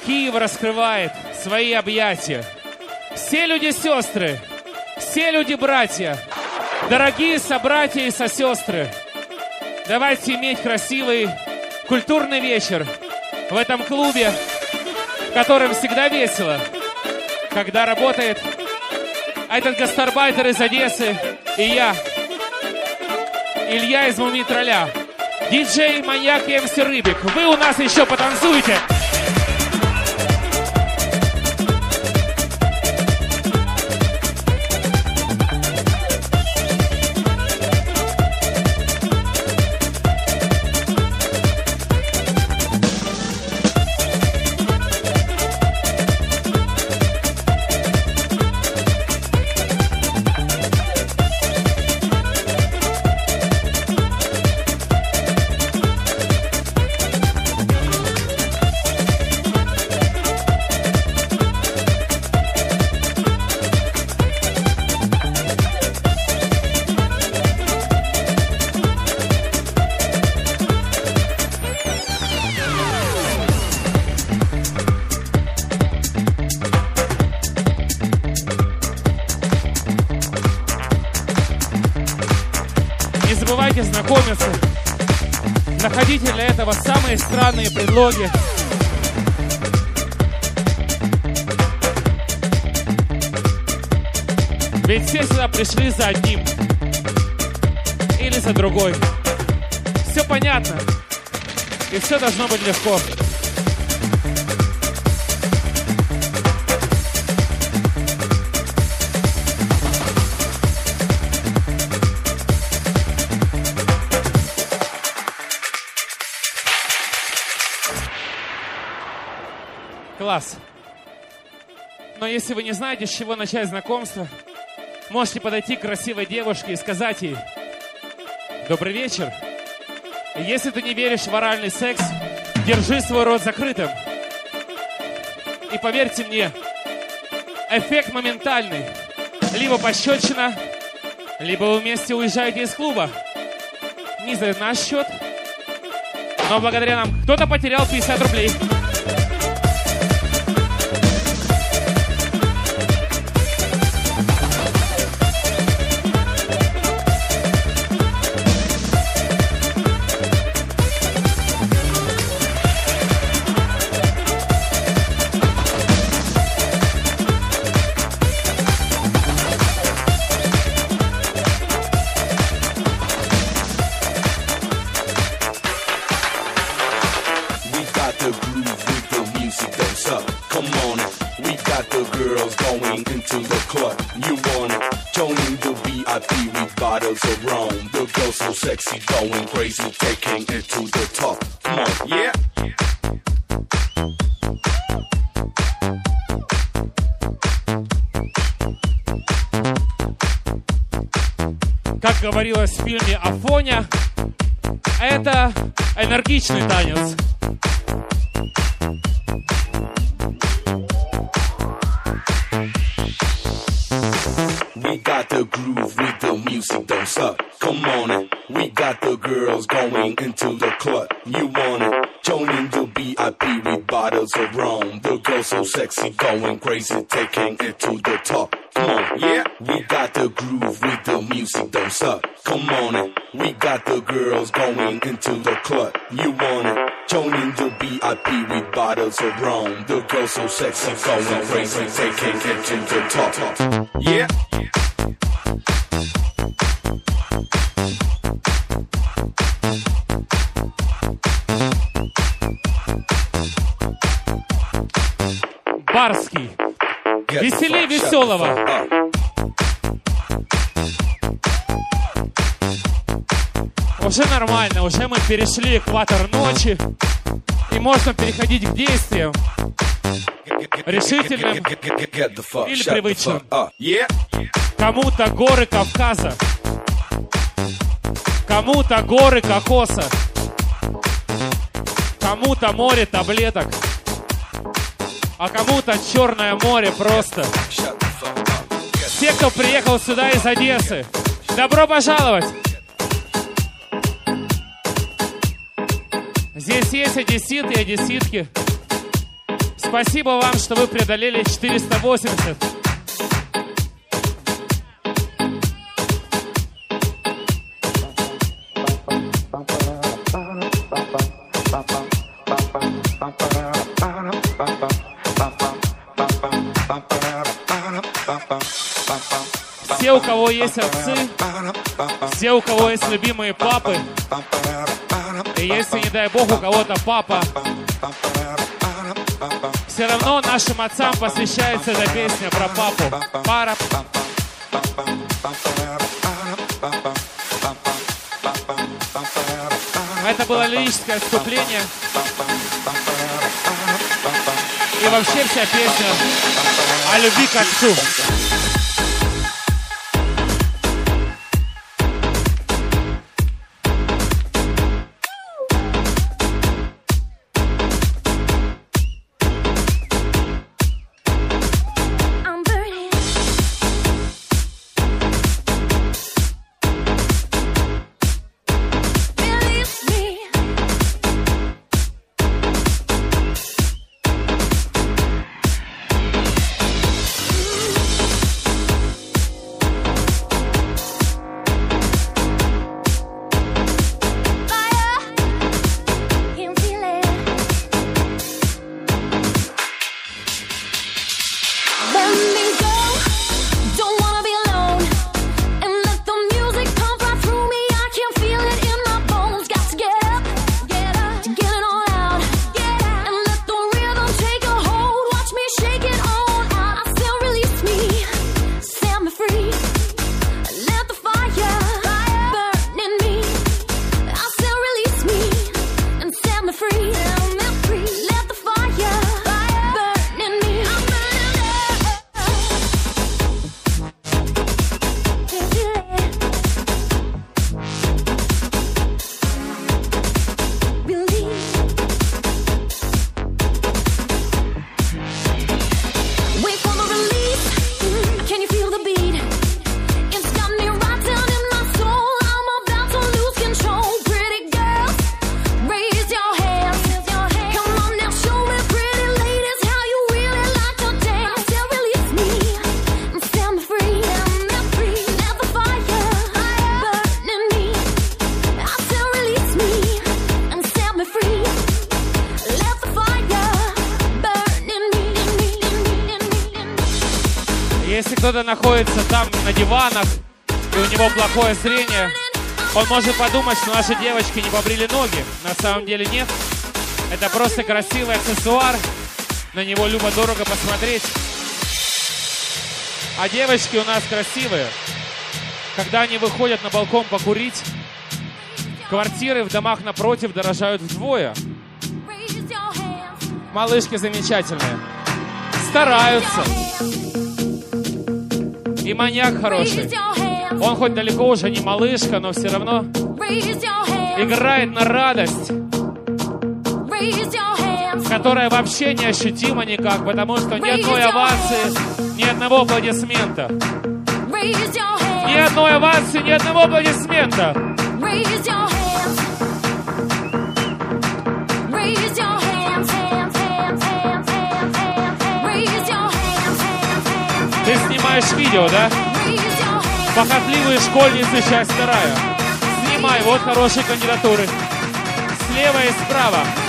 Киев раскрывает свои объятия. Все люди-сестры, все люди-братья, дорогие собратья и сосестры, давайте иметь красивый культурный вечер в этом клубе, в котором всегда весело, когда работает этот гастарбайтер из Одессы и я, Илья из Мумий-тролля, диджей, маньяк и МС Рыбик. Вы у нас еще потанцуете. Знакомиться, находите для этого самые странные предлоги. Ведь все сюда пришли за одним или за другой. Все понятно, и все должно быть легко. Класс. Но если вы не знаете, с чего начать знакомство, можете подойти к красивой девушке и сказать ей: добрый вечер. И если ты не веришь в оральный секс, держи свой рот закрытым. И поверьте мне, эффект моментальный. Либо пощечина, либо вы вместе уезжаете из клуба. Не за наш счет, но благодаря нам кто-то потерял 50 рублей. Sexy, going crazy, taking it to the top. Come on, yeah. Как говорилось в фильме «Афоня», это энергичный танец. We got the groove with the music, don't stop. Come on it. We got the girls going into the club. You want it? Joining the VIP with bottles of rum. The girls so sexy, going crazy, taking it to the top. Come on, yeah. We got the groove with the music, don't stop. Come on it. We got the girls going into the club. You want it? Joining the VIP with bottles of rum. The girls so sexy, going crazy, taking it to the top. Yeah. Барский. Веселей веселого. Уже нормально, уже мы перешли экватор ночи. И можно переходить к действиям. Решительным или привычным. Кому-то горы Кавказа. Кому-то горы кокоса. Кому-то море таблеток. А кому-то Черное море просто. Все, кто приехал сюда из Одессы, добро пожаловать! Здесь есть одесситы и одесситки, с Спасибо вам, что вы преодолели 480. Все, у кого есть отцы, все, у кого есть любимые папы, и если, не дай бог, у кого-то папа, все равно нашим отцам посвящается эта песня про папу. Пара. Это было лирическое отступление. И вообще вся песня о любви к отцу. Если кто-то находится там на диванах, и у него плохое зрение, он может подумать, что наши девочки не побрили ноги. На самом деле нет. Это просто красивый аксессуар. На него любо-дорого посмотреть. А девочки у нас красивые. Когда они выходят на балкон покурить, квартиры в домах напротив дорожают вдвое. Малышки замечательные. Стараются. И маньяк хороший. Он хоть далеко уже не малышка, но все равно играет на радость, которая вообще неощутима никак, потому что ни одной овации, ни одного аплодисмента. Ни одной овации, ни одного аплодисмента. Ты снимаешь видео, да? Похотливые школьницы, часть 2. Снимай, вот хорошие кандидатуры. Слева и справа.